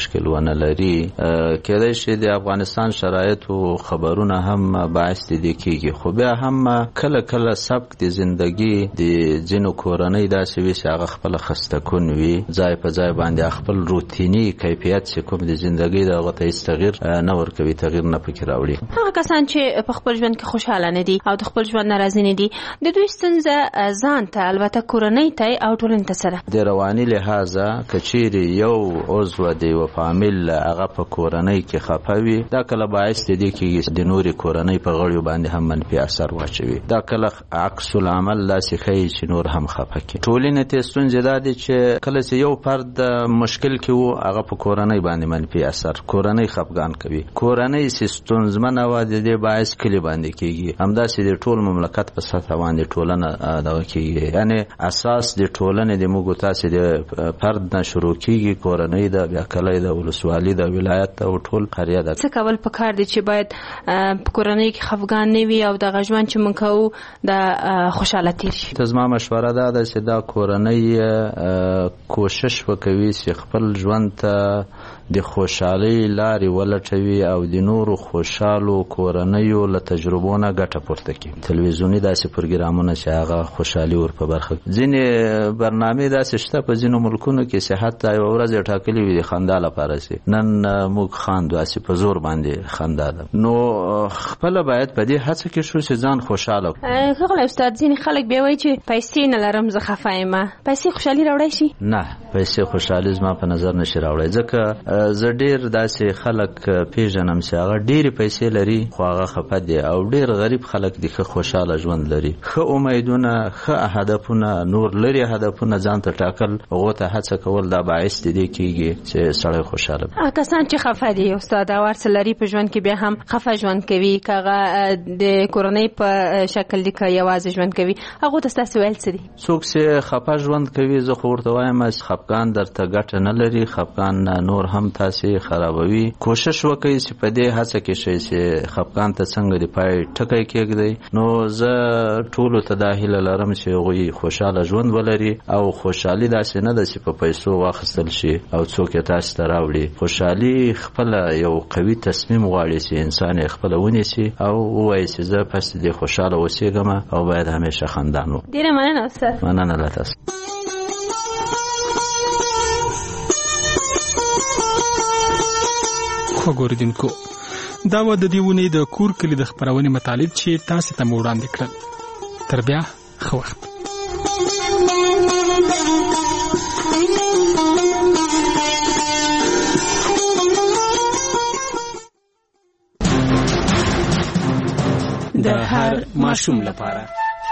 مشکل ونه لري. کېدای شي د افغانستان شرایط او خبرونه هم باعث دي کېږي، خو بیا هم کله کله سبک د زندگی د ځینو کورنۍ داسې وي چې هغه خپل خسته کن وي، ځای په ځای باندې خپل روتینی کیفیت چې کوم د زندگی دغه ته تغییر نه ورکوي، تغییر نه پکې راوړي. هغه کسان چې په خپل ژوند کې خوشاله نه دي او د خپل ژوند ناراضي نه دي، د دوی ستونزه ځان ته البته کورنۍ ته او ټولنې ته سره د رواني لحاظه کچيري یو عضو دی او فامیل هغه په کورنۍ کې خفوي، دا کله باعث دی چې د نوري کورنۍ په غړیو باندې هم منفي اثر واچوي. دا کله عکس العمل لاسې کوي چې نور هم خفه کی. ټولنې ته ستونزه ده چې کله چې یو فرد مشکل کې وو هغه په کورنۍ باندې منفي اثر، کورنۍ خفګان کوي، کورنۍ ستونزمنه و د دې باعث کلی باندې کیږي، همداسې د ټول مملکت په سطح باندې ټولنه دغه کیږي. یعنی اساس د ټولنې د موږ تاسو د فرد نه شروع کیږي، کورنۍ د بیا کلی د ولسوالۍ د ولایت او ټول قريه ده. څه کول پکار دي چې باید په کورنۍ کې خفګان نه وي او د غژوند چې مونږ کوو د خوشاله تیر شي؟ زما مشوره ده چې دا کورنۍ کوشش وکوي چې خپل ژوند ته د خوشحالي لارې ولټوي او د نورو خوشحالو کورنیو له تجربونه ګټه پورته کړي. تلویزیونی داسې پروګرامونه چې هغه خوشحالي ور په برخه، ځینې برنامې داسې شته په ځینو ملکونو کې چې حتی یو ورځ ټاکلې وي د خندا لپاره سي، نن موږ خاندو اسې په زور باندې خندا ده. نو خپل باید په دې هڅه کې شو چې ځان خوشاله کړو. خپل استاد ځینې خلک به وایي چې پیسې نه لرم زه خفه یم. پیسې خوشحالي راوړی شي؟ نه، پیسې خوشحالي زما په نظر نشي راوړی، ځکه زه ډیر داسې خلک پیژنم چې هغه ډېرې پیسې لري خو هغه خفه دي، او ډیر غریب خلک دي ښه خوشاله ژوند لري، ښه امیدونه، ښه هدفونه، نور لري هدفونه ځان ته ټاکل، هغو ته هڅه کول دا باعث دي کېږي چې سړی خوشاله وي. کسان چې خفه دي استاد او ورڅ لري په ژوند کې بیا هم خفه ژوند کوي، که هغه د کورنۍ په شکل دي که یوازې ژوند کوي، هغو ته ستاسو ویل څه دي؟ څوک چې خفه ژوند کوي زه خو ورته وایم خفګان درته ګټه نه لري، خفګان نور هم تاسې خرابوي. کوشش وکړئ چې په دې هڅه کې شئ چې خفګان ته څنګه د پای ټکی کېږدئ. نو زه ټولو ته دا هیله لرم چې هغوی خوشحاله ژوند ولري، او خوشحالي داسې نه ده چې په پیسو واخیستل شي او څوک یې تاسو ته راوړي. خوشحالي خپله یو قوي تصمیم غواړي چې انسان یې خپله ونیسي او ووایي چې زه پس دې خوشحاله اوسېږم او باید همیشه خندان وم. ډېره مننه استاد. مننه له تاسو. وګوریدونکو، دا و د دې ونې د کور کلي د خپرونې مطالب چې تاسو ته مو وړاندې کړل. تر بیا ښه وخت. د هر ماشوم لپاره.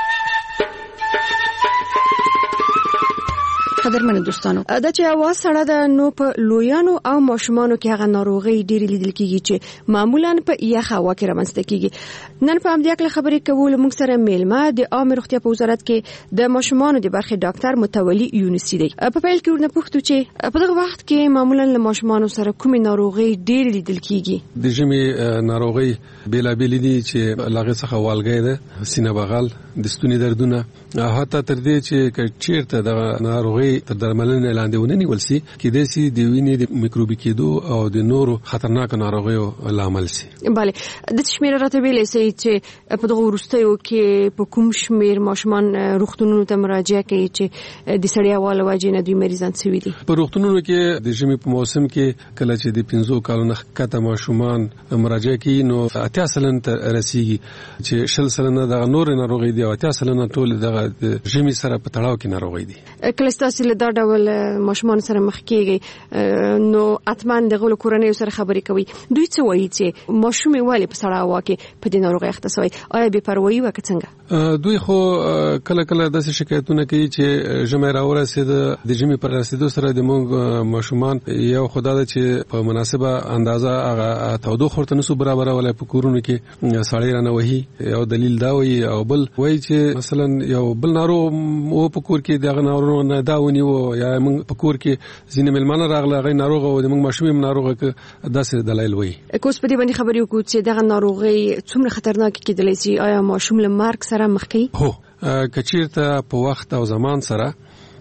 قدرمن دوستانو، دا چې اواز سره ده نو په لویانو او ماشومانو کې هغه ناروغي ډېری لیدل کېږي چې معمولا په یخ هوا کې رامنځته کېږي. نن په همدې اړه خبرې کوو. موږ سره میلمه د عامه روغتیا په وزارت کې د ماشومانو د برخې ډاکټر متولي یونسي دی. په پیل کې ورنه پوښتنه چې په دغه وخت کې معمولا له ماشومانو سره کومې ناروغي ډېری لیدل کېږي؟ د ژمي ناروغي بیلابېلې دي چې لاغه څخه والګی ده، سینه بغل، د ستوني دردونه، حتی تر دې چې چیرته د ناروغي تر درملنې لاندې ونه نیول شي کېدای شي د وینې د میکروبي کېدو او د نورو خطرناکو ناروغیو لامل شي. بله، د شمېر راته ویلې سي چې په دغه وروستیو کې په کوم شمېر ماشومان روغتونونو ته مراجعه کوي چې د سړې هوا له وجې نه دوی مریضان شوي دي؟ په روغتونونو کې د ژمي په موسم کې کله چې د 15 کالو نه ښکته ماشومان مراجعه کوي نو 80% ته رسیږي چې 60% د نور ناروغي دي او 80% ټول د ژمي سره په تړاو کې ناروغي دي. کله ستاسو له دا ډول ماشومان سره مخ کېږي نو اتمن د غلو کورنۍ سره خبرې کوي، دوی څه وایي چې ماشوم والي په سړه هوا کې په دې ناروغي اخته شوی؟ آیا بې پروايي وکړه څنګه؟ دوی خو کله کله داسې شکایتونه کوي چې ژمی راورسېد، د ژمي پر رسیدو سره د موږ ماشومان یو خدای ده چې په مناسبه اندازه هغه تودوخه ورته نسو برابرولای په کورونو کې سړی رانه وهي. یو دلیل دا وایي او بل وایي چې مثلا یو بل ناروغ او په کور کې دغه ناروغ نه دا ونیو یا موږ په کور کې ځینې مېلمانه راغله هغه ناروغ او د موږ ماشوم هم ناروغه کې داسې دلایل وایي. کوس په دې باندې خبرې وکړو چې دغه ناروغي څومره خطرناک کېدلی شي؟ آیا ماشوم له مرګ سره مخ کوي؟ هو، کچیرته په وخت او زمان سره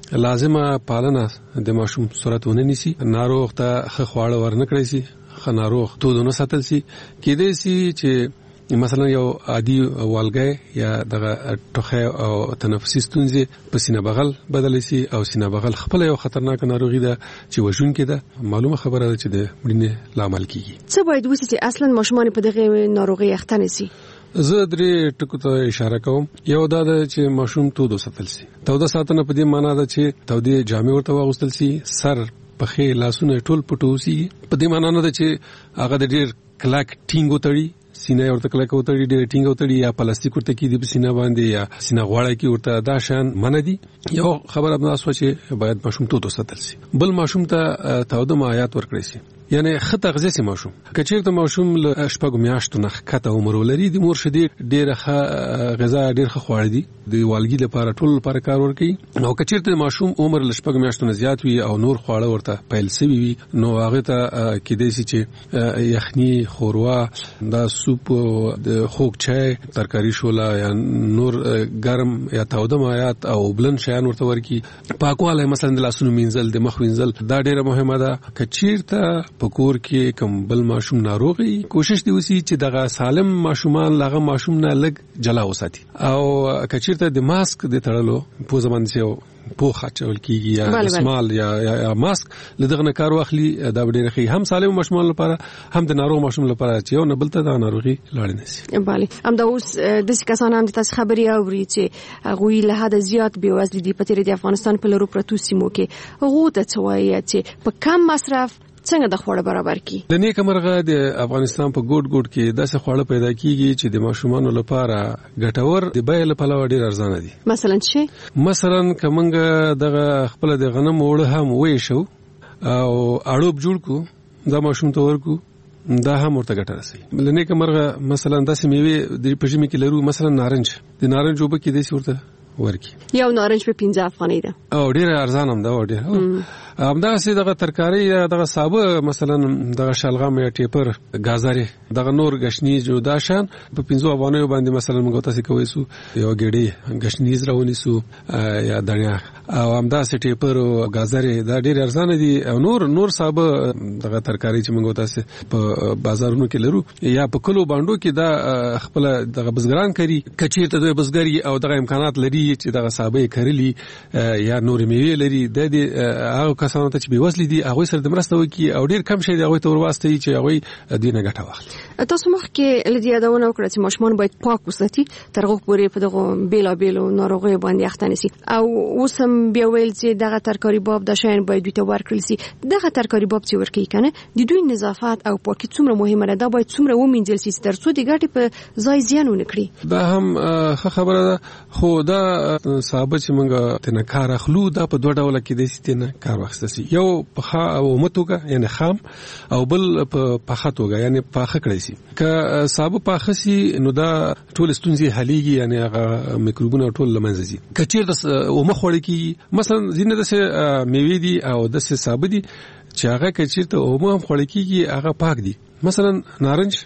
لازمه پالنه د ماشوم صورت ونه نیسي، ناروغ ته ښه خواړه ورنکړی سي، ښه ناروغ تودونه ساتل سي. کېدای سي چې مثلا یو عادي والګی یا دغه ټوخی او تنفسي ستونزې په سینه بغل بدل شي او سینه بغل خپل یو خطرناک ناروغي ده چې وژونکې ده. معلومه خبره ده چې د مړینې لامل کیږي. څه باید وشي چې اصلا ماشومان په دغه ناروغي اخته نشي؟ زه درې ټکو ته اشاره کوم. یو دا ده چې ماشوم تود وساتل سي. تود ساتنه په دې معنی ده چې تودې جامې ورته واغوستل سي، سر پخې لاسونه ټول پټوسي. په دې معنی نه ده چې هغه د ډېر کلک ټینګ وتړي، سینه ورته کلک وتړي، ډېر ټینګ وتړي، یا پلاستیک ورته کېدي په سینه باندې یا سینه غواړه کې ورته، دا شان منع دي. یو خبره دا سوه چې باید ماشوم تود وساتل سي. بل ماشوم ته تاوده مایعات ورکړی سي، یعنی ښه تغذیه سي ماشوم. که چېرته ماشوم له شپږو میاشتو نه ښکته عمر ولري، د مور شیدې ډېره ښه غذا، ډېر ښه خواړه دي، د والګي لپاره ټول لپاره کار ورکوي. او که چېرته ماشوم عمر له شپږو میاشتو نه زیات وي او نور خواړه ورته پیل سوي وي، نو هغه ته کېدای سي چې یخني، ښوروا، دا سوپ، د خوږ چای، ترکاري شوله یا نور ګرم یا تاوده مایعات او بلند شیان ورته ورکړي. پاکوالی مثلا د لاسونو مینځل، د مخ وینځل، دا ډېره مهمه ده. که چېرته په کور کې کوم بل ماشوم ناروغي، کوشش دی وسی چې دغه سالم ماشومان لغه ماشوم نه لګ جلا وساتي. او که چېرته د ماسک د تړلو په زمانه کې پوخ اچول کیږي یا اسمال یا ماسک لدغه نه کار واخلي، دا ډېر ښه هم سالم ماشومان لپاره هم د ناروغ ماشوم لپاره چې یو نه بل ته د ناروغي لاړ نه شي. بله، هم دا اوس د کسان هم د تاسو خبري اوري چې هغوی له حد زیات بېوزلي دي په تېر د افغانستان په لرو پرتو سیمو کې. هغو ته څه وایي چې په کم مصرف څنګه د خواړه برابر کی؟ د نیک مرغه د افغانستان په ګوټ ګوټ کې داسې خواړه پیدا کیږي چې د ماشومانو لپاره ګټور، د بیې له پلوه ډېر ارزانه دي. مثلا څه؟ مثلا کومنګ دغه خپل د غنم وړه هم وېشو او اړوب جوړ کو، دا ماشوم ته ورکو، دا هم ورته ګټه رسي. لنیک مرغه مثلا داسې میوه د پښیمه کې لرو، مثلا نارنج، د نارنج وبه کې داسې ورته ورکی. یو نارنج په 15 افغانۍ ده او ډېر ارزان هم ده. او ډېر همداسې دغه ترکاري یا دغه سابه، مثلا دغه شلغم یا ټیپر، گازاري، دغه نور غشنیز جو دا شان په 15 افغانیو باندې مثلا موږ تاسو کوي سو یو ګډي غشنیز راونی سو یا دنیا، او همداسې ټیپر او گازاري دا ډېر ارزان دي. او نور سابه دغه ترکاري چې موږ تاسو په بازارونو کې لرو یا په کلو باندې کې دا خپل دغه بزګران کوي. کچېرته د بزګری او دغه امکانات لري چې دغه سابه کړلی یا نور میوه لري، د هغه کسانو ته چې بېوزلي دي هغوی سره د مرسته وکړي او ډېر کم شی دی هغوی ته ورواستوي چې هغوی دوی نه ګټه واخلي. تاسو مخکې له دې یادونه وکړه چې ماشومان باید پاک وساتي تر هغو پورې په دغو بېلابېلو ناروغیو باندې اخته نه سي. او اوس هم بیا ویل چې دغه ترکاري باب دا شیان باید دوی ته ورکړل سي. دغه ترکاري باب چې ورکوي که نه، د دوی نظافت او پاکي څومره مهمه ده، دا باید څومره ومینځل سي تر څو د ګټې په ځای زیان ونه کړي. دا هم ښه خبره ده، خو دا سابه چې موږ ترنه کار اخلو دا په دوه ډوله کېدای سي ترنه کار واخیستل سي. یو پخه او متوګه یعنی خام، او بل په پخه توګه یعنی پاخه کړی سي. که سابه پاخه سي نو دا ټول ستونزې حلیږي، یعنی هغه میکروبونه ټول له منځه ځي. که چېرته اومه خوړل کېږي، مثلا ځینې داسې میوې دي او داسې سابه دي چې هغه که چېرته اومه هم خوړل کېږي هغه پاک دي. مثلا نارنج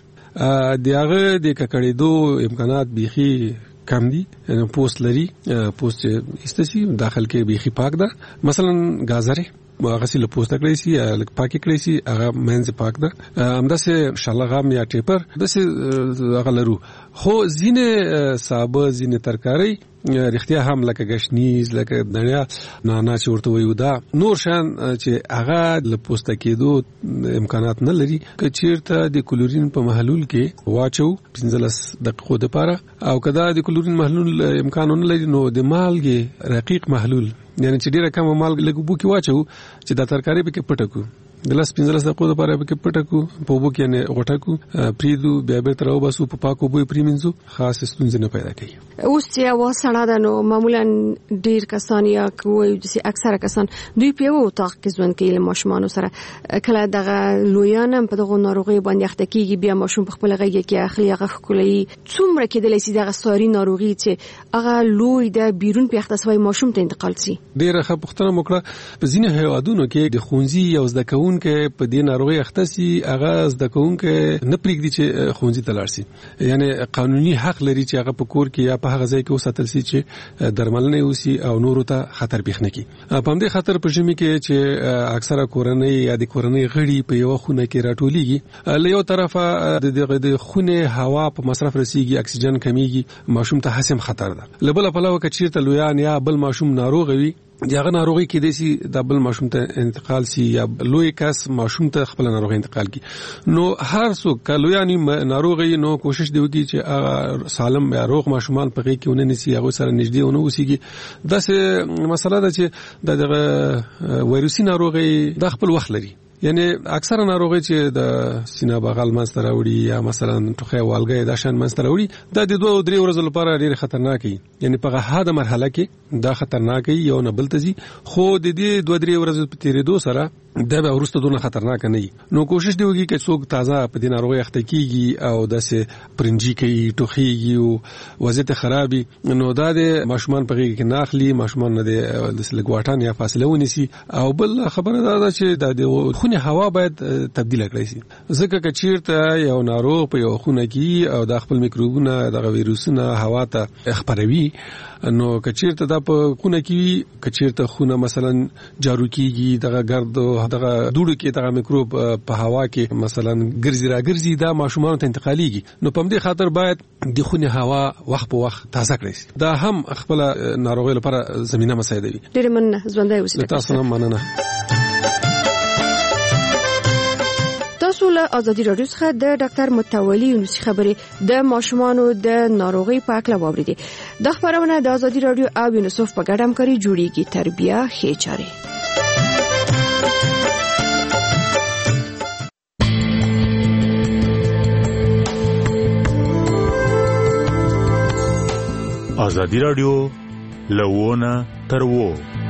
د هغه د ککړېدو امکانات بیخي کم دي، یعنی پوست لري، پوست استسی داخل کې بیخي پاک ده. مثلا گازاري هغه سي له پوسټ کړی سي یا پاکي کړی سي، هغه منځ پاک ده. همداسې شلغم یا ټیپر داسې هغه لرو. خو ځینې سابه، ځینې ترکاري رښتیا هم لکه غشنیز، لکه دنیا، نانا چې ورته وایو، دا نور شان چې هغه له پوسټ کېدو امکانات نه لري. که چېرته د کلورین په محلول کې واچو 15 دقیقو دپاره، او که دا د کلورین محلول امکان نه لري، نو د مالګې رقیق محلول، یعنی چې ډیره کمه مالګه لږ اوبو کې واچو چې دا ترکاري پکې پټه کړو، د لاس 15 دقیقو لپاره پکې پټه کړو، په اوبو کې یعنې غوټه کړو، پریدو، بیا بیرته راوباسو، په پاکو اوبو یې پرېمینځو، خاص ستونزې نه پیدا کوي. اوس چې هوا سړه ده نو معمولا ډېر کسان یا وایو چې اکثره کسان دوی په یوه اتاق کې ژوند کوي له ماشومانو سره. کله دغه لویان هم په دغو ناروغیو باندې اخته کېږي، بیا ماشوم په خپله غېږه کې اخلي، هغه ښکلوي. څومره کېدلی سي دغه ساري ناروغي چې هغه لوی ده بیرون پې اخته سوی ماشوم ته انتقال سي؟ ډېره ښه پوښتنه مو کړه. په ځینې هېوادونو کې د ښوونځي او زده کوونکو کوونکې په دې ناروغي اخته سي هغه زده کوونکې نه پرېږدي چې ښوونځي ته لاړ شي یعنی قانوني حق لري چې هغه په کور کې یا په هغه ځای کې وساتل شي چې درملنه وسی او نورو ته خطر پیښ نه کړي. په همدې خاطر په ژمي کې چې اکثره کورنۍ یا د کورنۍ غړي په یو خونه کې راټولېږي له یو طرفه د خونه هوا په مصرف رسیږي اکسیجن کمیږي ماشوم ته حسم خطر ده. لبل په لو کې چیرته لویان یا بل ماشوم ناروغ وي دغه ناروغي کې د سي د بل ماشوم ته انتقال سي یا لوی کس ماشوم ته خپل ناروغي انتقال کی نو هر څوک کلویانی ناروغي نو کوشش دی وکړي چې سالم یا روغ ماشومان په کې ونه نسی هغه سره نږدې ونه وسیږي داسې مسله ده چې د وایروسي ناروغي د خپل وخت لري یعنی اکثره ناروغي چې د سینه بغل منځ ته راوړي یا مثلا ټوخی والګي د شان منځ ته راوړي د 2-3 ورځې لپاره ډېر خطرناک دي یعنی په هغه مرحله کې دا خطرناک یو نه بل تزي خو د دې 2-3 ورځې په تیریدو سره دا به ورسته دونه خطرناک نه وي. نو کوشش دی وکړي چې څوک تازه په دې ناروغي اخته کیږي او داسې پرنجي کوي ټوخیږي او وضعیت خرابي نو دا د ماشومان په کې ناخلي ماشومان نه د لګواټان یا فاصله ونیسي او بل خبره دا چې د خونه هوا باید تبدیل کړئ شي ځکه چې چیرته یو ناروغ په یو خونه کې او د خپل میکروبونه د ویروسونه هوا ته خپروي نو کچیرته دا په خونه کې کچیرته خونه مثلا جارو کیږي دغه ګرد دغه دوړو کې دغه میکروب په هوا کې مثلا ګرځي دا ماشومان ته انتقاليږي نو په دې خاطر باید د خونه هوا وخت په وخت تازه کړئ دا هم خپل ناروغي لپاره زمينه مساعده وي. ډېر مننه ژوندۍ اوسئ. تاسو هم مننه. تاسو له ازادي رادیو څخه د ډاکټر متولي یونسي خبرې د ماشومانو د ناروغي په اړه واوریدې. د خبرونه د ازادي رادیو او یونیسف په ګډه همکاري جوړیږي. تربیه ښې چارې. ازادي رادیو لوونه تر وو